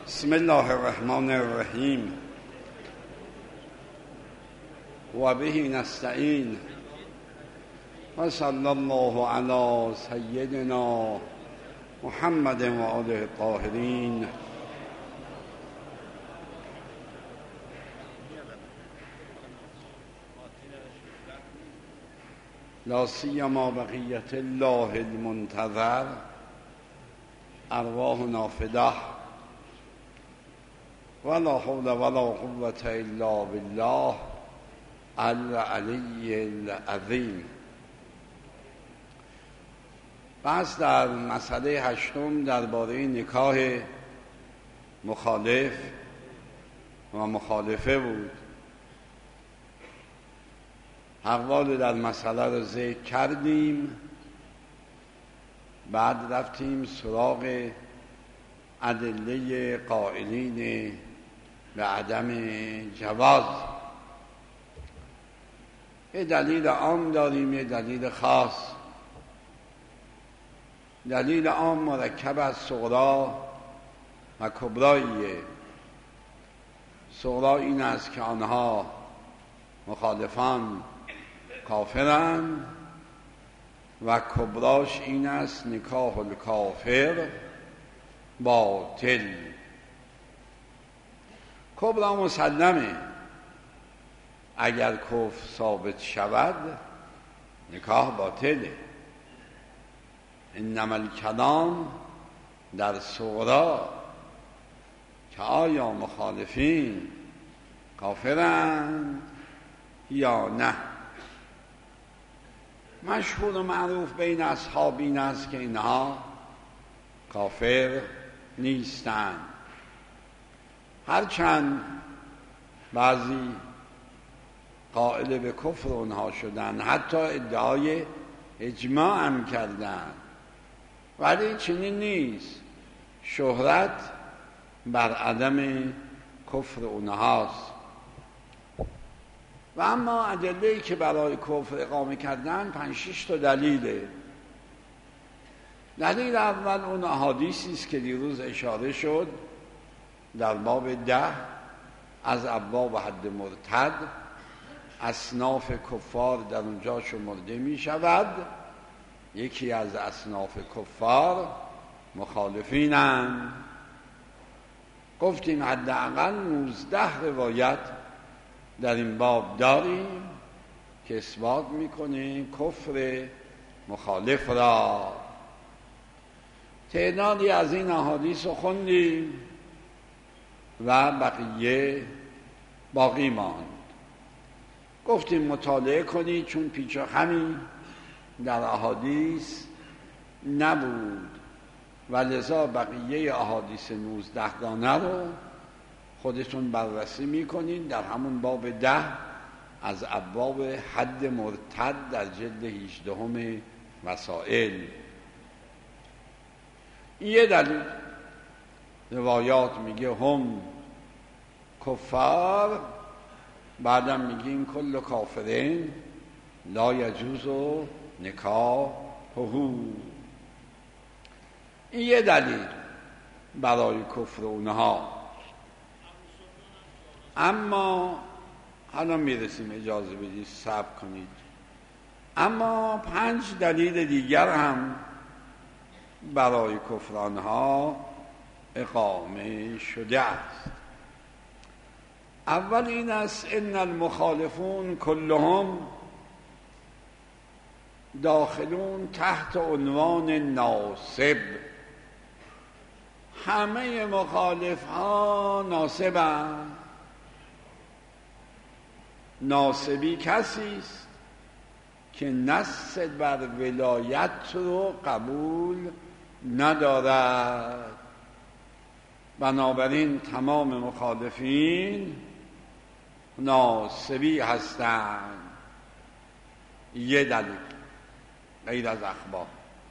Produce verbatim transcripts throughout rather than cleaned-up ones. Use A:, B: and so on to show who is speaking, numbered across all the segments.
A: بسم الله الرحمن الرحیم و به نستعین و صلی الله علی سیدنا محمد و آله الطاهرین. لا سیما بقیت الله المنتظر ارواحنا فداه ولا حول ولا قوة الا بالله العلی العظیم. بحث در مسئله هشتم درباره نکاح مخالف و مخالفه بود. اقوال در مسئله رو ذکر کردیم، بعد رفتیم سراغ ادله قائلین به عدم جواز. یه دلیل عام داریم، یه دلیل خاص. دلیل عام مرکب از صغرا و کبراییه. صغرا این است که آنها مخالفان کافرند و کبراش این است نکاح الکافر باطل. کبرا مسلمه، اگر کفر ثابت شود نکاح باطله. انما الکلام در صغرا که آیا مخالفین کافرند یا نه. مشهور و معروف بین اصحاب این است که اینها کافر نیستند، هرچند بعضی قائل به کفر اونها شدن، حتی ادعای اجماع هم کردن، ولی چنین نیست. شهرت بر عدم کفر اونهاست. و اما ادله‌ای که برای کفر اقامه کردن پنج شش تا دلیله. دلیل اول اون احادیثی است که دیروز اشاره شد در باب ده از ابواب حد مرتد. اصناف کفار در اونجا شمرده می شود. یکی از اصناف کفار مخالفینند. گفتیم حداقل نوزده روایت در این باب داریم که اثبات میکنه کفر مخالف را. تعدادی از این احادیث رو خوندیم و بقیه باقی ماند. گفتیم مطالعه کنید، چون پیچ و خمی در احادیث نبود و لذا بقیه احادیث نوزده دانه رو خودتون بررسی میکنین در همون باب ده از ابواب حد مرتد در جلد هجدهم مسائل. یه دلیل روایات میگه هم کفار، بعدم میگیم کل کافرین لا یجوز نکاحه. این یه دلیل برای کفر اونها. اما حالا میرسیم، اجازه بدید صبر کنید. اما پنج دلیل دیگر هم برای کفر آنها اقامه شده است. اول این است ان المخالفون کلهم داخلون تحت عنوان ناصب. همه مخالف ها ناصبند. ناصبی کسی است که نص بر ولایت رو قبول ندارد. بنابراین تمام مخالفین ناصبی هستند. یه دلیل غیر از اخبار.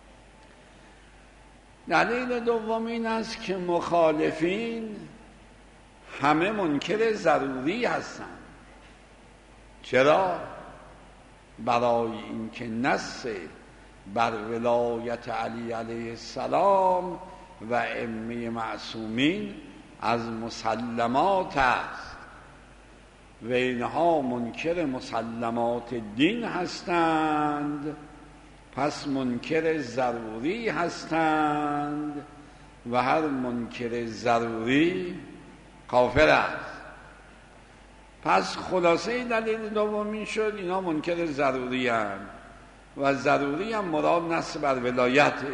A: دلیل دوم این است که مخالفین همه منکر ضروری هستند. چرا؟ برای اینکه نص بر ولایت علی علیه السلام و ائمه معصومین از مسلمات است و اینها منکر مسلمات دین هستند، پس منکر ضروری هستند و هر منکر ضروری کافر است. پس خلاصه دلیل دومی شد اینا منکر ضروری هستند و ضروری هم مراد نص بر ولایته.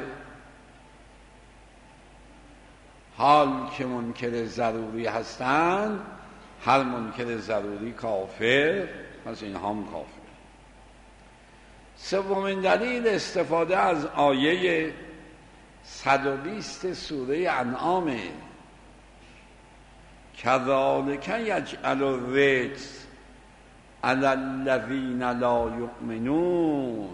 A: حال که منکر ضروری هستند هر منکر ضروری کافر، پس اینها هم کافر. سومین دلیل استفاده از آیه صد و بیست سوره انعام، کذالک یجعل الرجس علی الذین لا یؤمنون،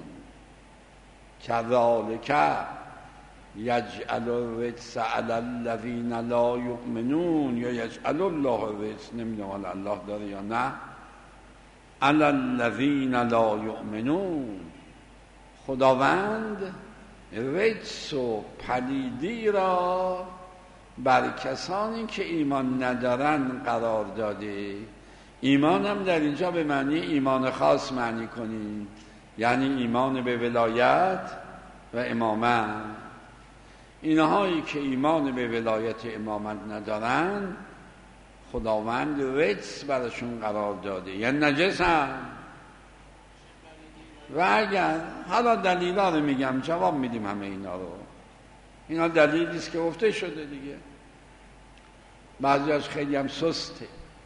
A: کذالک یجعل الرجس علی الذین لا یؤمنون، یا یجعل الله الرجس، نمیدونم الله داره یا نه، علی الذین لا یؤمنون. خداوند رجس و پلیدی را بر کسانی که ایمان ندارن قرار داده. ایمان هم در اینجا به معنی ایمان خاص معنی کنید، یعنی ایمان به ولایت و امامت. اینهایی که ایمان به ولایت امامت ندارن خداوند رجس برشون قرار داده، یعنی نجس هم. و اگر حالا دلیلا رو میگم، جواب میدیم همه اینا رو، اینا دلیلی است که گفته شده دیگه، بعضیش خیلی هم سسته.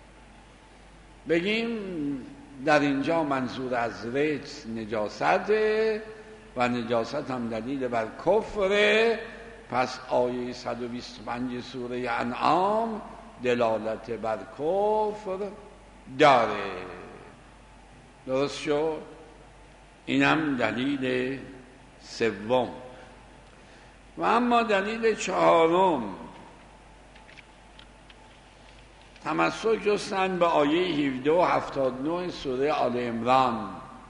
A: بگیم در اینجا منظور از رجس نجاسته و نجاست هم دلیل بر کفره، پس آیه صد و بیست و پنج سوره انعام دلالت بر کفر داره. درست شد؟ اینم دلیل سوم. و اما دلیل چهارم، تمسک جستن به آیه هفده و هفتاد و نه سوره آل عمران.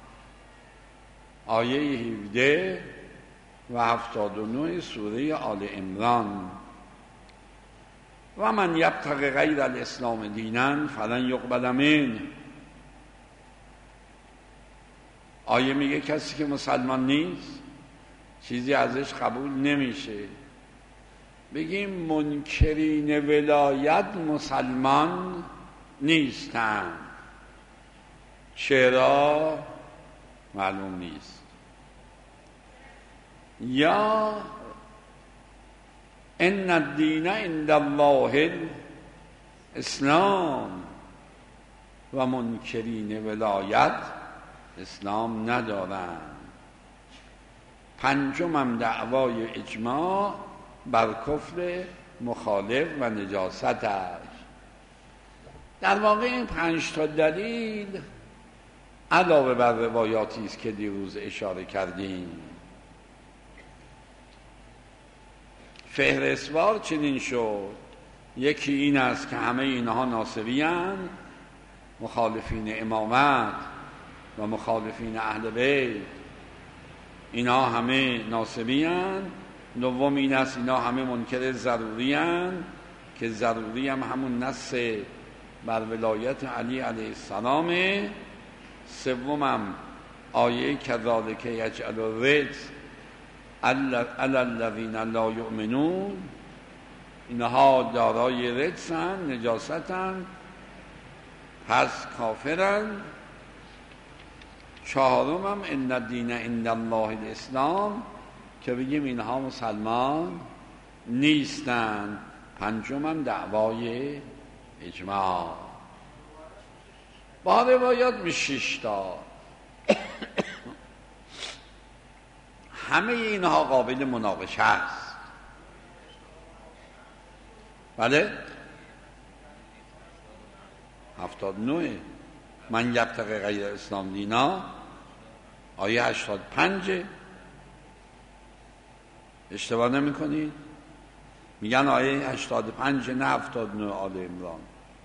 A: آیه هفده و هفتاد و نه سوره آل عمران، و من یبتغی غیر الاسلام دینا فلن یقبل منه. آیه میگه کسی که مسلمان نیست چیزی ازش قبول نمیشه. بگیم منکرین ولایت مسلمان نیستن. چرا؟ معلوم نیست. یا ان الدین عند الله الاسلام، و منکرین ولایت اسلام ندارن. پنجمم دعوای اجماع بر کفر مخالف و نجاستش. در واقع این پنج تا دلیل علاوه بر روایاتی است که دیروز اشاره کردیم. فهرستوار چنین شد. یکی این است که همه اینها ناصبی اند، مخالفین امامت و مخالفین اهل بیت، اینا همه ناصبی اند. دوم این است اینا همه منکر ضروری اند که ضروری هم همون نص بر ولایت علی علیه السلام. سوم هم آیه کذالک یجعل الرجس علی الذین لا یؤمنون، اینها دارای رجسن، نجاستن، پس کافرن. چهارم هم ان الدین عند الله الاسلام، که بگیم اینها مسلمان نیستن. پنجم هم دعوای اجماع. با روایات می شش تا. همه اینها قابل مناقشه است. بله؟ هفتاد نه من یبتغی غیر اسلام دینا، آیه هشتاد پنج. اشتباه نمی کنید؟ میگن آیه هشتاد پنج نه هفتاد نه آل عمران.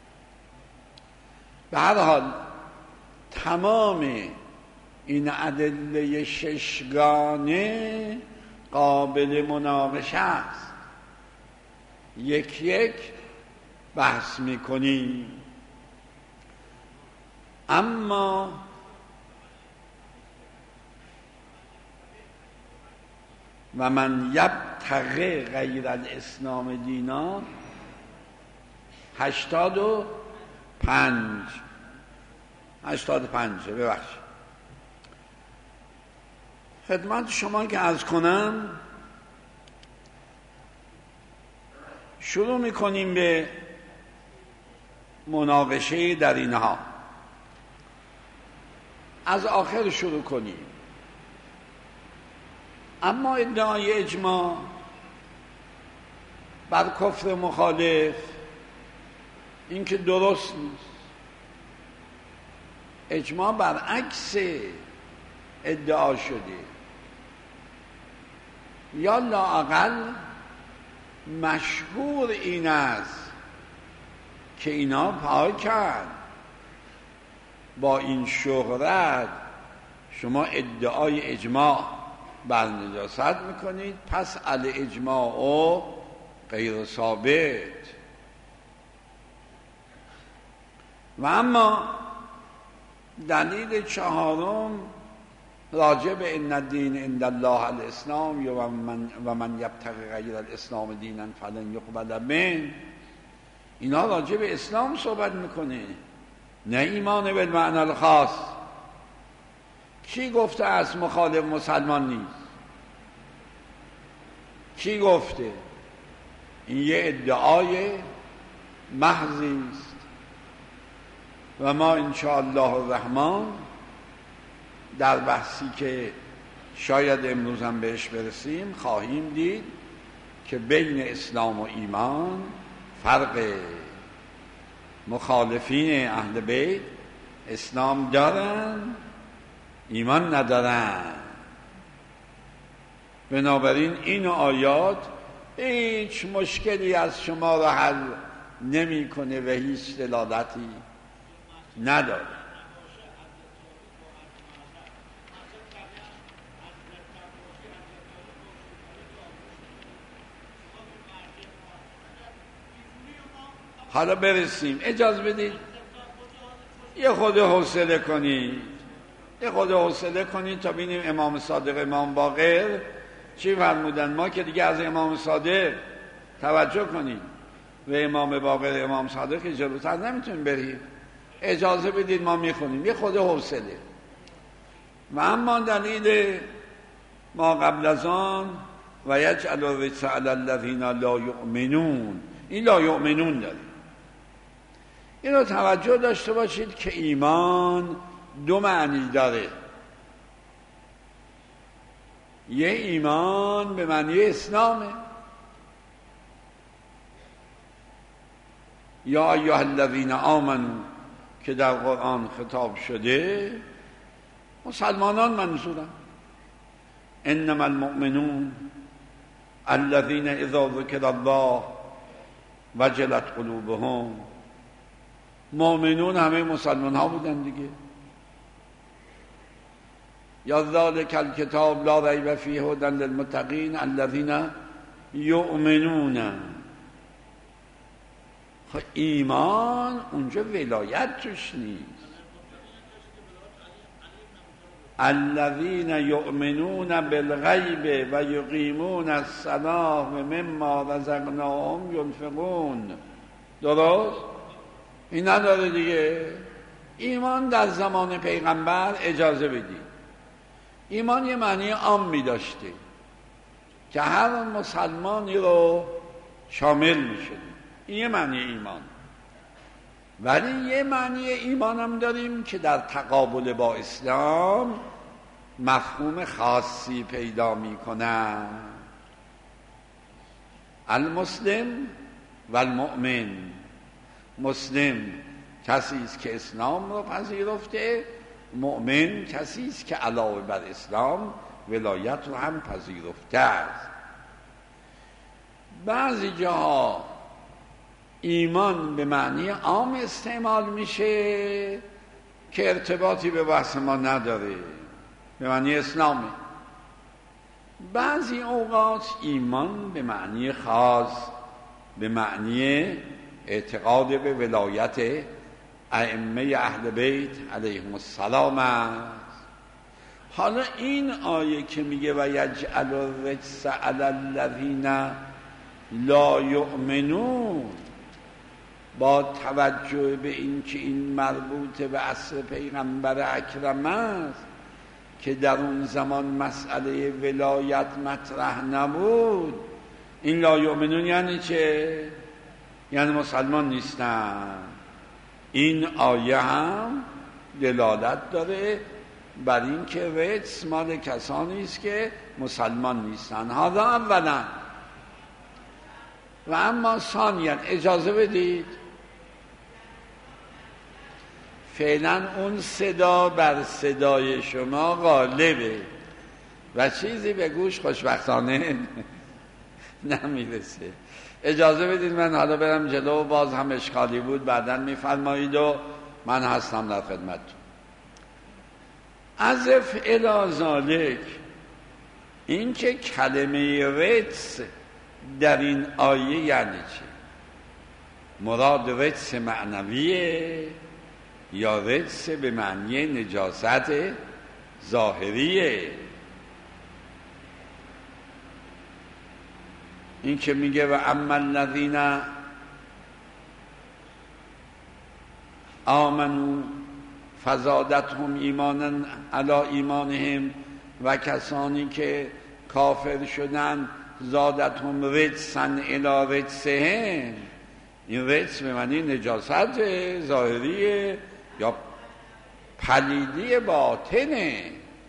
A: به هر حال تمام این ادله ششگانه قابل مناقشه است. یک یک بحث میکنیم. اما و من یبتغی غیر الاسلام دینا هشتاد و پنج هشتاد و پنج ببخشید. خدمت شما که عرض کنم شروع میکنیم به مناقشه در اینها. از آخر شروع کنیم. اما ادعای اجماع بر کفر مخالف این که درست نیست. اجماع برعکس ادعا شده، یا لااقل مشهور این است که اینا پاکن. با این شهرت شما ادعای اجماع بر نجاست میکنید، پس الاجماع و غیر ثابت. و اما دلیل چهارم راجع به ان الدین عند الله الاسلام و من و من یبتغی غیر الاسلام دینا فلن یقبل منه، اینا راجع به اسلام صحبت میکنه، نه ایمان بالمعنی الخاص. کی گفته است مخالف مسلمان نیست؟ کی گفته؟ این یه ادعای محضی است و ما انشاءالله الرحمن در بحثی که شاید امروز هم بهش برسیم خواهیم دید که بین اسلام و ایمان فرق. مخالفین اهل بیت اسلام دارن، ایمان ندارن. بنابراین این آیات هیچ مشکلی از شما را حل نمی کنه و هیچ دلالتی نداره. حالا برسیم. اجازه بدید یه خود حوصله کنید یه خود حوصله کنید تا ببینیم امام صادق امام باقر چی فرمودن. ما که دیگه از امام صادق توجه کنید و امام باقر امام صادق که جلوتر نمیتونیم بریم. اجازه بدید ما میخونیم. یه خود حوصله. و اما دلیل ما قبل از آن و یجعل الرجس علی الذین لا یؤمنون، این لا یؤمنون داره. این رو توجه داشته باشید که ایمان دو معنی داره. یه ایمان به معنی اسلامه، یا ایها الذین آمنوا که در قرآن خطاب شده مسلمانان منظورن. انما المؤمنون الذین اذا ذکر الله وجلت قلوبهم. مؤمنون همه مسلمان ها بودن دیگه. یا ذالک الکتاب لا ریب فیه هدی للمتقین الذین یؤمنون. خب ایمان اونجا ولایت توش نیست. الذین یؤمنون بالغیب و یقیمون الصلاة و مما رزقناهم ینفقون. درست؟ این نداره دیگه. ایمان در زمان پیغمبر اجازه بدید ایمان یه معنی عامی داشته که هر مسلمانی رو شامل میشه. این یه معنی ایمان. ولی یه معنی ایمان هم داریم که در تقابل با اسلام مفهوم خاصی پیدا میکنه. المسلم و المؤمن. مسلم کسی است که اسلام رو پذیرفته، مؤمن کسی است که علاوه بر اسلام ولایت رو هم پذیرفته است. بعضی جاها ایمان به معنی عام استعمال میشه که ارتباطی به بحث ما نداره، به معنی اسلامه. بعضی اوقات ایمان به معنی خاص، به معنی اعتقاد به ولایت ائمه اهل بیت علیهم السلام است. حالا این آیه که میگه و یجعل الرجس علی الذین لا یؤمنون، با توجه به این که این مربوط به عصر پیغمبر اکرم است که در اون زمان مسئله ولایت مطرح نبود، این لا یؤمنون یعنی چه؟ یعنی مسلمان نیستن. این آیه هم دلالت داره بر این که رجس مال کسانی است که مسلمان نیستن. هذا اولا. و اما ثانیا، اجازه بدید فعلا اون صدا بر صدای شما غالبه و چیزی به گوش خوشبختانه نمیرسه. اجازه بدید من حالا برم جلو و باز هم اشکالی بود بعداً میفرمایید و من هستم در خدمتتون. عزف الی ذالک، این که کلمه رجس در این آیه یعنی چه؟ مراد رجس معنویه یا رجس به معنی نجاست ظاهریه؟ این که میگه و اما الذین آمنوا فزادتهم ایمانا علی ایمانهم، و کسانی که کافر شدن زادتهم رجسا الی رجسهم، این رجس به معنی نجاست ظاهریه یا پلیدی باطنه؟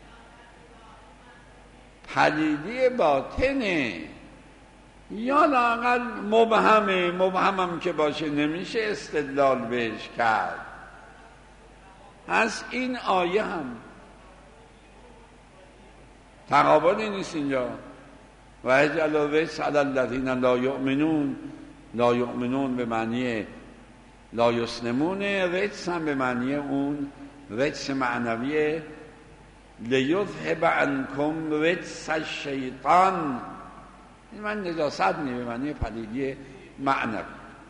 A: پلیدی باطنه یا لااقل مبهمه. مبهمم که باشه نمیشه استدلال بهش کرد. از این آیه هم تقابلی نیست اینجا. و اجعل الرجس علی الذین لا یؤمنون، لا یؤمنون به معنی لا یسلمون، رجس هم به معنی اون رجس معنویه، لیذهب عنکم رجس الشیطان، این من نجاست نی به معنی پلیدی معنوی.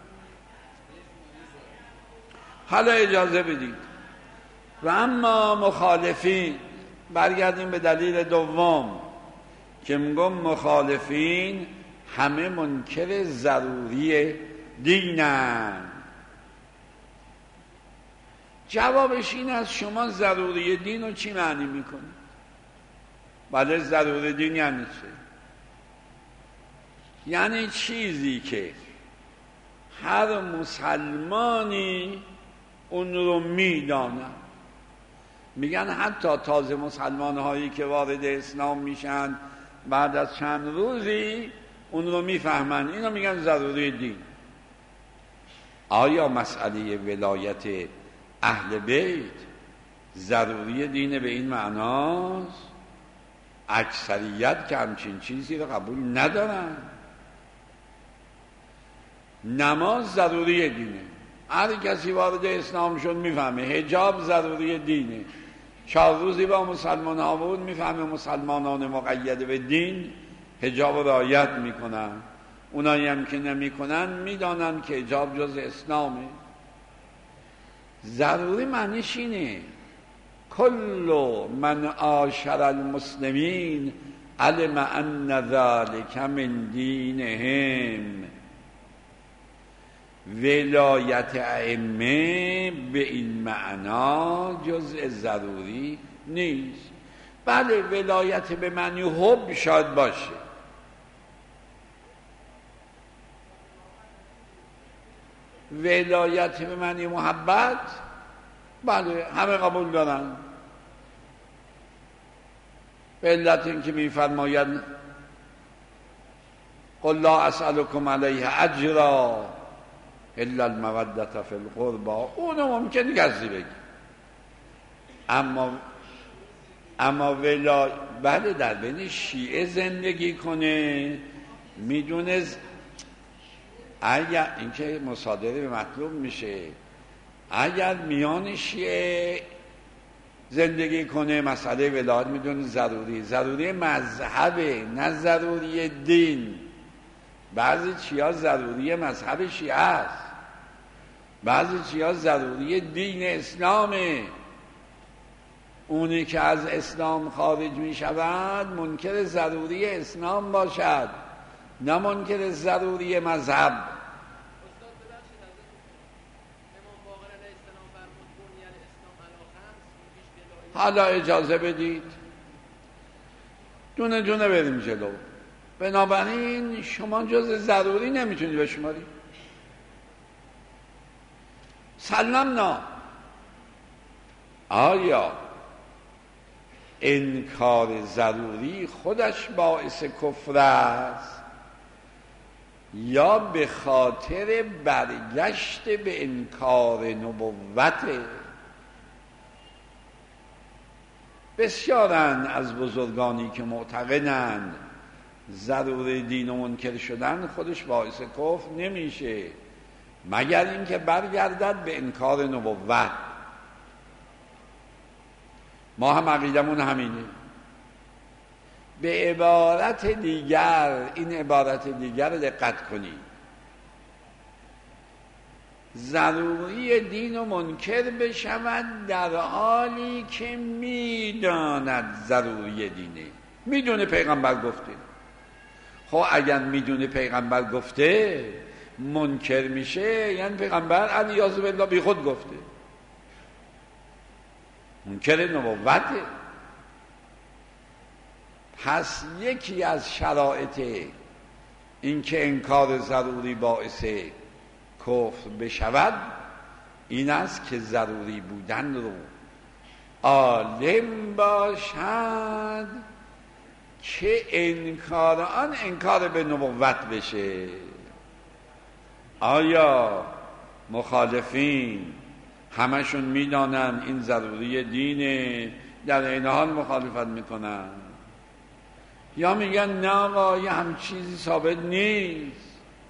A: حالا اجازه بدید و اما مخالفین، برگردیم به دلیل دوم که میگم مخالفین همه منکر ضروری دینن. جوابش این است شما ضروری دین رو چی معنی میکنید؟ بله ضروری دین یعنی چه؟ یعنی چیزی که هر مسلمانی اون رو میدانه. میگن حتی تازه مسلمان هایی که وارد اسلام میشن بعد از چند روزی اون رو میفهمن، اینو میگن ضروری دین. آیا مسئله ولایت اهل بیت ضروری دینه به این معناست؟ اکثریت که همچین چیزی رو قبول ندارن. نماز ضروری دینه، هر کسی وارد اسلام شد میفهمه. حجاب ضروری دینه، چهار روزی با مسلمان ها بود میفهمه مسلمانان مقید به دین حجاب رعایت میکنن. اونایی هم که نمیکنن میدانن که حجاب جز اسلامه. ضروری معنیش اینه کل من عاشر المسلمین علم ان ذلک من دینهم. ولایت ائمه به این معنا جزء ضروری نیست. بله ولایت به معنی حب شاید باشه، ولایت به معنی محبت بله همه قبول دارن. به علت این که میفرماید قل لا اسألكم علیه اجرا الا المودة فی القربى، اونو ممکن کسی بگی. اما اما ولا بله در بین شیعه زندگی کنه میدونه اگر اینکه مصادره به مطلوب میشه، اگر میان شیعه زندگی کنه مسئله ولایت میدونه ضروری ضروری مذهبه نه ضروری دین. بعضی چیا ضروری مذهب شیعه است. بعضی چیزها ضروری دین اسلامه. اونی که از اسلام خارج می شود منکر ضروری اسلام باشد، نه منکر ضروری مذهب. حالا اجازه بدید دونه دونه بریم جلو. بنابراین شما جز ضروری نمیتونید بشماری. سلمنا، آیا انکار ضروری خودش باعث کفر است یا به خاطر برگشت به انکار نبوته؟ بسیارن از بزرگانی که معتقدند ضروری دین و منکر شدن خودش باعث کفر نمیشه مگر اینکه برگردد به انکار نبوت. ما هم عقیدمون همینه. به عبارت دیگر، این عبارت دیگر رو دقت کنید، ضروری دین و منکر بشود در حالی که میداند ضروری دینه. میدونه پیغمبر گفته. خب اگر میدونه پیغمبر گفته منکر میشه، یعنی پیغمبر علیاذ بالله بی خود گفته، منکر نبوته. پس یکی از شرایط این که انکار ضروری باعث کفر بشود این است که ضروری بودن رو عالم باشد که انکار آن انکار به نبوت بشه. آیا مخالفین همشون میدانن این ضروری دینه در این حال مخالفت میکنن، یا میگن نه آقا یه هم چیزی ثابت نیست؟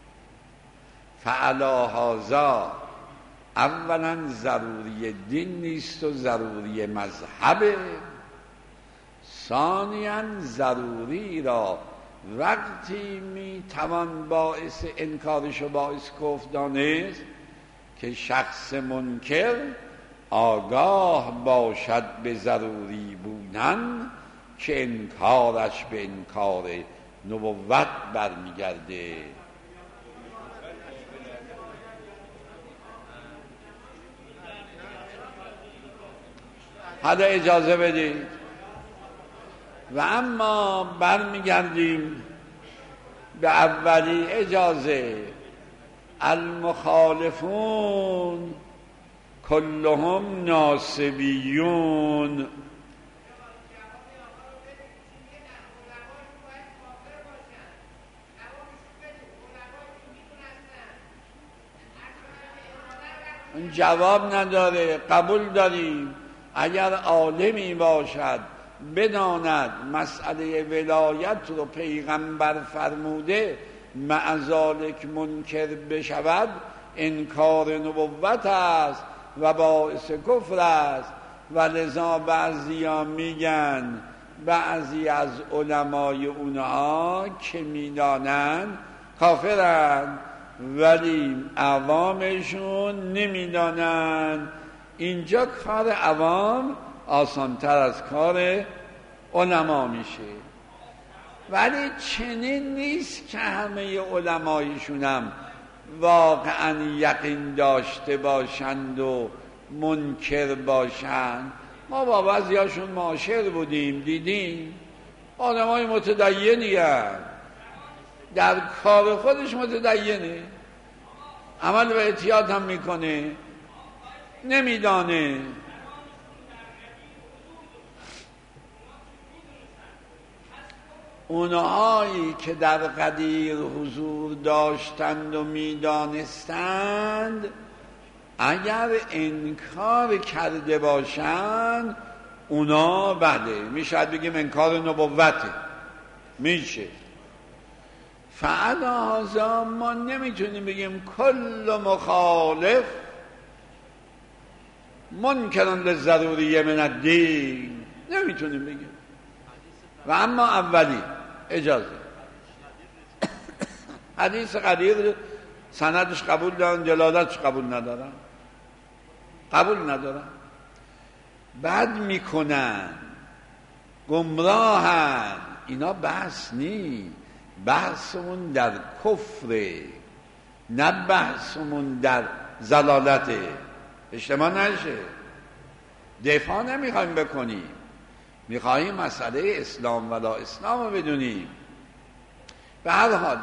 A: فعلا هذا، اولا ضروری دین نیست و ضروری مذهبه. ثانیاً ضروری را وقتی میتوان باعث انکارش و باعث کفر دانست که شخص منکر آگاه باشد به ضروری بودن که انکارش به انکار نبوت برمیگرده. حالا اجازه بدید و اما برمیگردیم به اولی اجازه. المخالفون کلهم ناصبیون. جواب نداره، قبول داریم. اگر عالمی باشد بداند مسئله ولایت رو پیغمبر فرموده معذالک منکر بشود انکار نبوت است و باعث کفر است. و لذا بعضی ها میگن، بعضی از علمای اونها که میدانن کافرن، ولی عوامشون نمیدانن. اینجا کار عوام آسانتر از کار علما میشه. ولی چنین نیست که همه علمایشون هم واقعا یقین داشته باشند و منکر باشند. ما با بعضیاشون معاشر بودیم، دیدیم علمای متدینی هست، در کار خودش متدینه، عمل به احتیاط هم میکنه، نمیدانه. اونهایی که در قدیر حضور داشتند و میدانستند اگر انکار کرده باشند اونا بله میشه بگیم انکار نبوته میشه. فعلا هذا ما نمیتونیم بگیم کل مخالف منکرن للضروریه من الدین، نمیتونیم بگیم. و اما اولی اجازه حدیث قدیر سندش قبول دارن، جلالتش قبول ندارن، قبول ندارن. بد میکنن، گمراهن. اینا بحث نی، بحثمون در کفره، نه بحثمون در ضلالته. اشتباه نشه، دفاع نمیخوایم بکنیم، میخوایم مسئله اسلام ولا اسلام رو بدونیم. به هر حال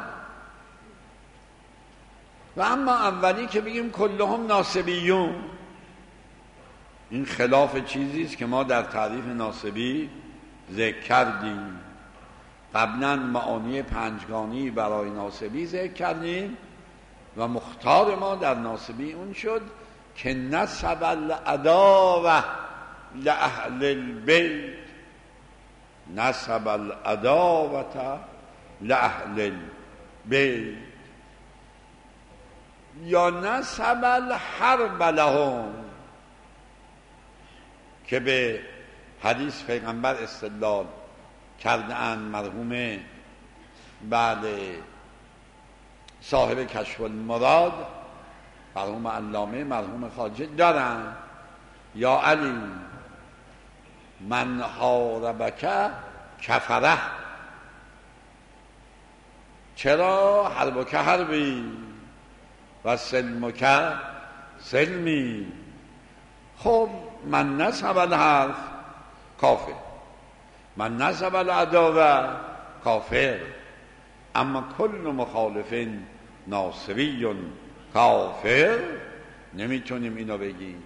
A: و اما اولی که بگیم کلهم ناصبیون، این خلاف چیزیست که ما در تعریف ناصبی ذکر کردیم. قبلا معانی پنجگانی برای ناصبی ذکر کردیم و مختار ما در ناصبی اون شد که نسب العداوه لأهل البیت، نسب العداوه لأهل البیت، یا نسب الحرب لهم، که به حدیث پیغمبر استدلال کرده اند مرحوم بعد صاحب کشف المراد، مرحوم علامه مرحوم خواجه دارن: یا علی من حاربک کفره. چرا؟ حربک حربی و سلمک سلمی. خب من نسب الحرف کافر، من نسب العداوه کافر، اما کل مخالف ناصبی کافر. نمیتونیم اینو بگیم.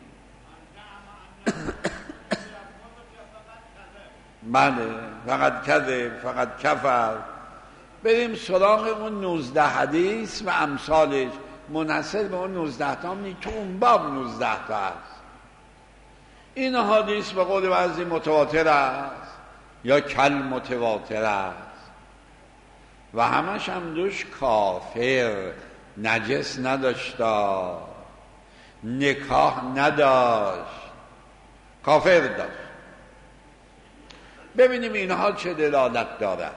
A: بله، فقط کذب، فقط کفر. بریم سراغ اون نوزده حدیث و امثالش، منحصر به اون نوزده تا نی، تو اون باب نوزده تا هست. این حدیث به قول بعضی متواتر است یا کل متواتر است و همش هم دوش کافر، نجس نداشتا، نکاح نداشت، کافر داشت. ببینیم اینها چه دلالت دارد.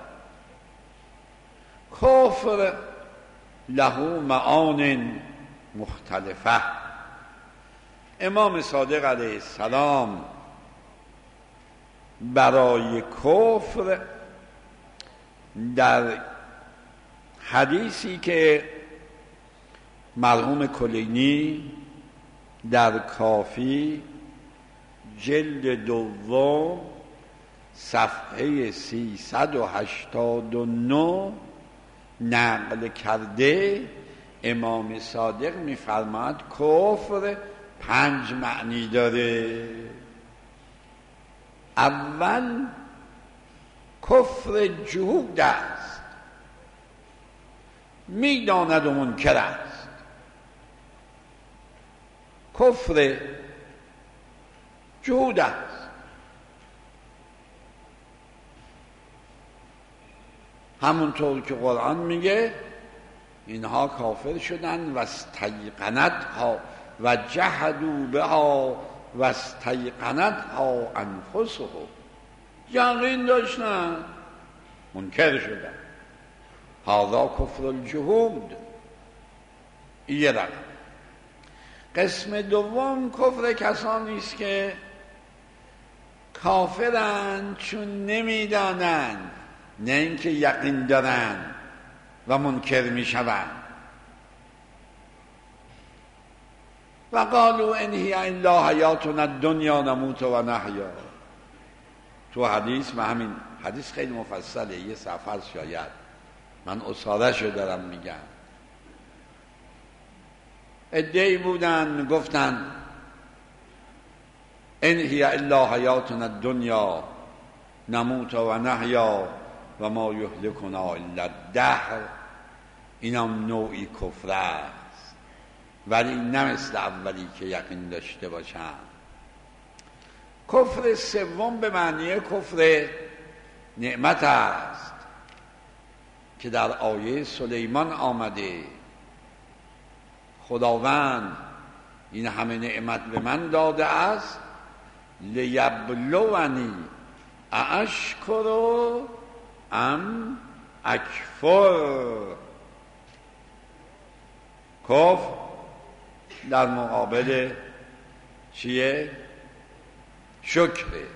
A: کفر له معان مختلفه. امام صادق علیه السلام برای کفر در حدیثی که مرحوم کلینی در کافی جلد دوم صفحه سیصد و هشتاد و نه نقل کرده، امام صادق می‌فرماید کفر پنج معنی داره. اول کفر جهود است، میداند و منکر است. کفر جهود است، همونطور که قرآن میگه اینها کافر شدن و استیقنتها و جحدوا بها و استیقنتها انفسهم، یقین داشتن منکر شدن. هذا کفر الجهود. یه رقم. قسم دوم کفر کسانی است که کافرند چون نمیدانند، نه اینکه یقین دارند و منکر میشوند. و قالوا ان هی الا حیاتنا الدنیا نموت و نحیا. تو حدیث، و همین حدیث خیلی مفصله، یه صفحه شاید، من اصاله‌شو دارم میگم. عده‌ای بودن گفتن ان هی الا حیاتنا الدنیا نموت و نحیا و ما یهلکنا الا الدهر. اینم نوعی کفر است، ولی نه مثل اولی که یقین داشته باشن. کفر سوم به معنی کفر نعمت است که در آیه سلیمان آمده: خداوند این همه نعمت به من داده است لیبلونی ااشکر ام اکفر. کفر در مقابل چیه؟ شکره.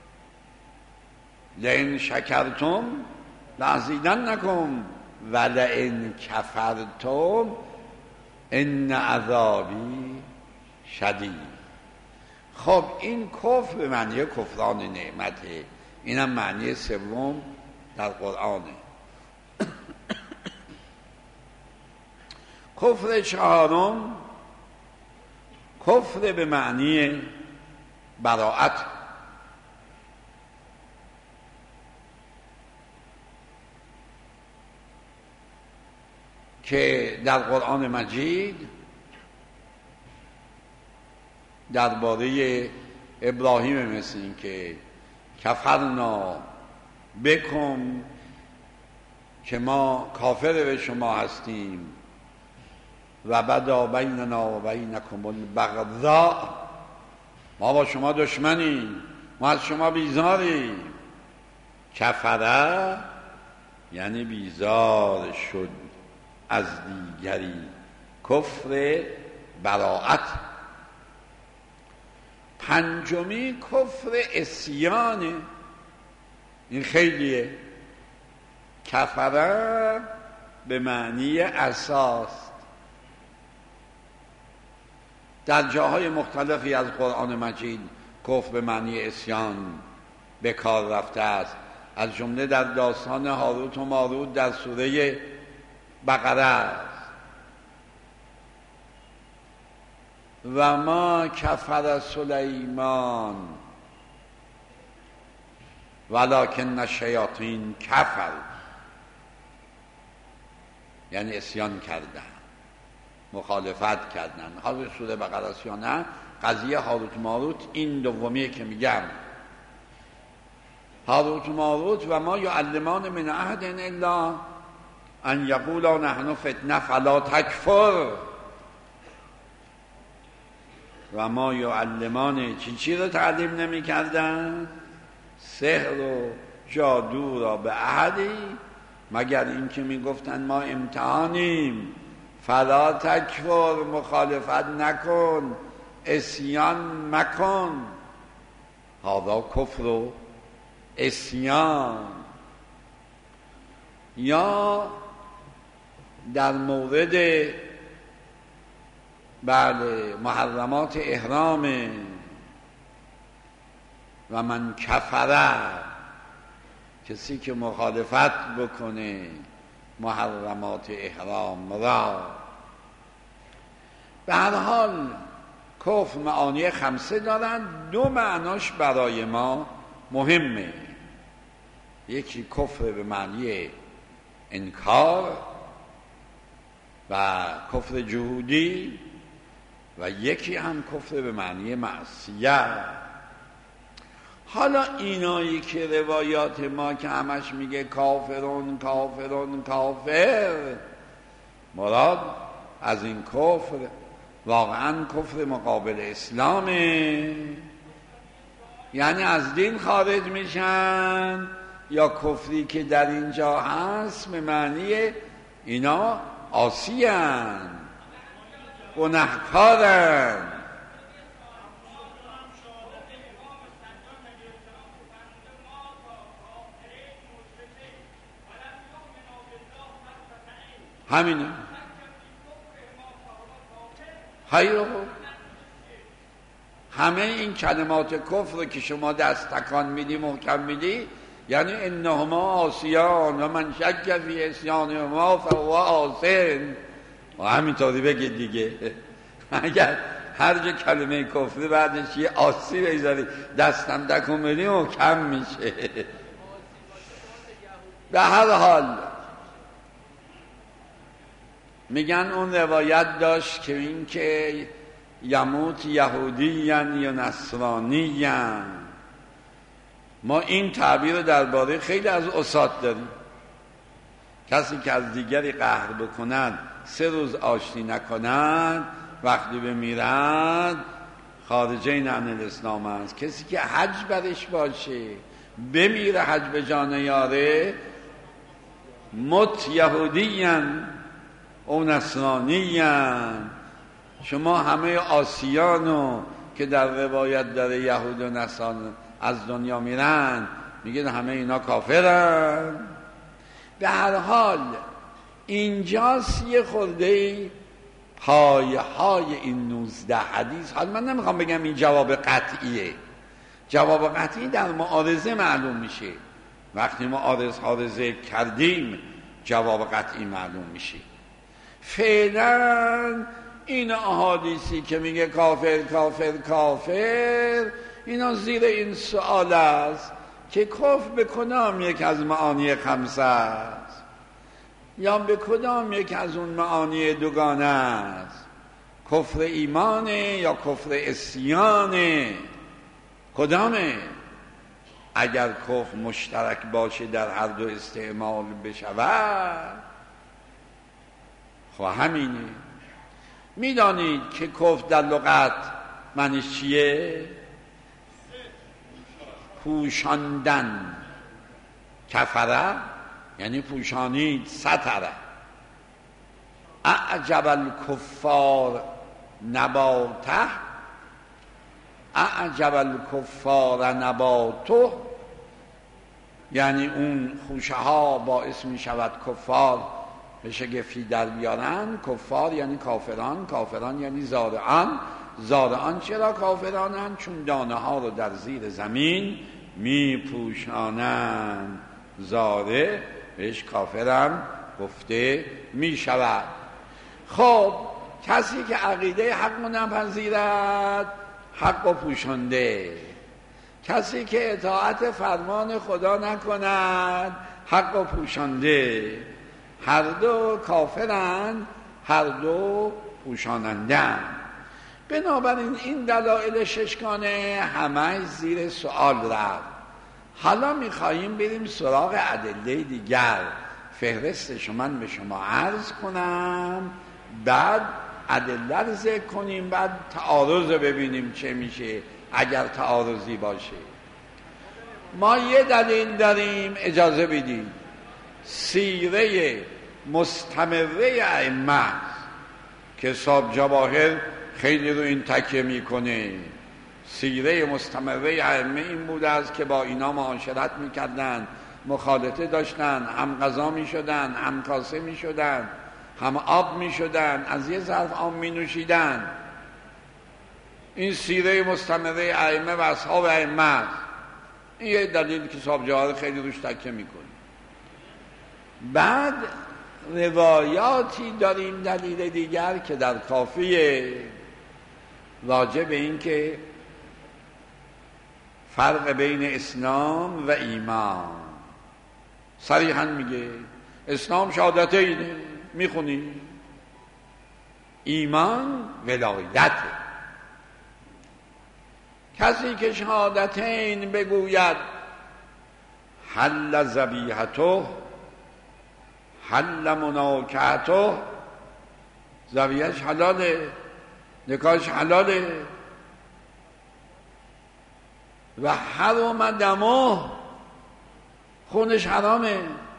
A: لئن شکرتم لازیدنکم و لئن کفرتم ان عذابی شدید. خب این کفر به معنی کفران نعمته، اینم معنی سوم در قرآنه. کفر چهارم کفر به معنی براءت. که در قرآن مجید درباره ابراهیم مثل این که کفرنا بکن که ما کافر به شما هستیم و بدا بیننا و بینکم البغضاء، ما با شما دشمنیم، ما از شما بیزاریم. کفره یعنی بیزار شد از دیگری، کفر براءت. پنجمی کفر عصیانه، این خیلیه. کفره به معنی اساس، در جاهای مختلفی از قرآن مجید کفر به معنی عصیان به کار رفته است، از جمله در داستان هاروت و ماروت در سوره بقره است. و ما کفر سلیمان ولکن الشیاطین کفر، یعنی عصیان کردن، مخالفت کردن. حالا سوره بقره است یا نه، قضیه هاروت ماروت این دومیه که میگم. هاروت ماروت و ما یعلمان من احد الا ان یقولا نحن فتنه فلا تکفر. و ما یعلمان چی چی رو تعلیم نمی کردن؟ سحر و جادو را به احدی مگر این که می گفتن ما امتحانیم، فلا تکفر، مخالفت نکن، عصیان مکن. هذا کفر و عصیان. یا در مورد بله محرمات احرام و من کفره، کسی که مخالفت بکنه محرمات احرام را. به هر حال کفر معانی خمسه دارن، دو معناش برای ما مهمه. یکی کفر به معنی انکار و کفر جهودی، و یکی هم کفر به معنی معصیت. حالا اینایی که روایات ما که همش میگه کافرون کافرون کافر، مراد از این کفر واقعا کفر مقابل اسلامه، یعنی از دین خارج میشن، یا کفری که در اینجا هست به معنی اینا عاصیان، گناهکارن. همینه. هایو همه این کلمات کفر که شما دست تکان میدی محکم میدی، یعنی انهما عاصیان و من شک فی عصیانهما فهو عاصٍ. و همینطوری بگید دیگه. اگر هر جا کلمه کفر بعدش یه عاصی بگذاری دستم تکون بدی محکم میشه. به هر حال میگن اون روایت داشت که این که یموت یهودیان یا نصرانیان. ما این تعبیر درباره خیلی از عصات داریم. کسی که از دیگری قهر بکنند، سه روز آشتی نکنند، وقتی بمیرند خارجین عن الاسلام است. کسی که حج برش باشه بمیره حج به جان یاره، مت یهودیان او نصرانی‌اند. شما همه آسیانو که در روایت داره یهود و نصارا از دنیا میرن میگن همه اینا کافرن. به هر حال اینجاست یه خورده پایه های این نوزده حدیث. حال من نمیخوام بگم این جواب قطعیه، جواب قطعی در معارضه معلوم میشه. وقتی ما عارض عارضه کردیم جواب قطعی معلوم میشه. فعلا این احادیثی که میگه کافر کافر کافر، اینا زیر این سوال است که کفر به کدام یک از معانی خمسه است یا به کدام یک از اون معانی دوگانه است؟ کفر ایمانه یا کفر عصیانه؟ کدامه؟ اگر کفر مشترک باشه در هر دو استعمال بشود خب همینه. میدانید که کفر در لغت معنیش چیه؟ پوشاندن. کفره یعنی پوشانید، ستره. اعجب الکفار نباته، اعجب الکفار نباته، یعنی اون خوشه ها باعث می شود کفار به شگفتی در بیارن. کفار یعنی کافران، کافران یعنی زارعان. زارعان چرا کافرانند؟ چون دانه ها رو در زیر زمین می پوشانند. زارع بهش کافرم گفته می شود. خب کسی که عقیده حق نپذیرد حق و پوشانده، کسی که اطاعت فرمان خدا نکند حق و پوشانده. هر دو کافرند، هر دو پوشانندند. بنابراین این دلایل ششگانه همه زیر سوال رفت. حالا میخواییم بریم سراغ ادله دیگر. فهرستش من به شما عرض کنم، بعد ادله رو ذکر کنیم، بعد تعارض ببینیم چه میشه اگر تعارضی باشه. ما یه دلیل داریم، اجازه بدید. سیره مستمره ائمه که صاحب جواهر خیلی رو این تکیه میکنه. سیره مستمره ائمه این بوده است که با اینا معاشرت میکردن، مخالطه داشتن، هم غذا میشدن، هم کاسه میشدن، هم آب میشدن، از یه ظرف آب مینوشیدن. این سیره مستمره ائمه و اصحاب ائمه است. این یه دلیل که صاحب جواهر خیلی روش تکیه میکنه. بعد روایاتی داریم دلیل دیگر که در کافیه راجع به این که فرق بین اسلام و ایمان صریحاً میگه. اسلام شهادتینه، میخونی. ایمان ولایته. کسی که شهادتین بگوید حل ذبیحته حل مناکحته، ذبیحش حلاله، نکاحش حلاله، و حرم دمه، خونش حرامه.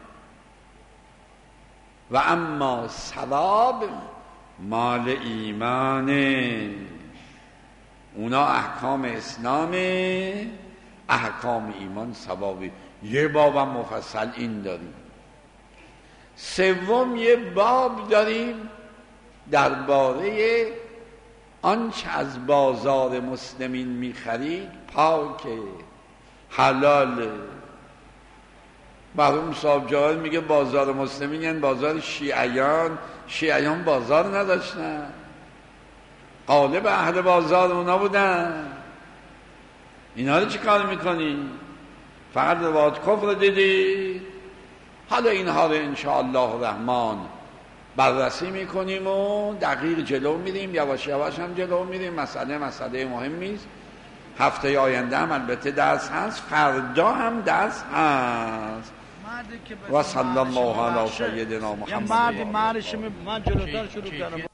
A: و اما ثواب مال ایمانه، اونا احکام اسلامه، احکام ایمان ثوابی. یه بابم مفصل این داریم. سوم یه باب داریم درباره آنچه از بازار مسلمین میخرید پاکه، حلاله. مرحوم صاحب جواهر میگه بازار مسلمین یعنی بازار شیعیان. شیعیان بازار نداشتن، غالب اهل بازار اونا بودن. اینا رو چی کار میکنی؟ فقط روایات کفر دیدی؟ حالا اینها رو انشاءالله الرحمن بررسی میکنیم و دقیق جلو میریم، یواش یواش هم جلو میریم. مسئله مسئله مهمی است. هفته آینده هم البته درس هست، فردا هم درس هست. و صلی الله علی سیدنا محمد.
B: یه مردی مردش من جلوتر شروع کردم.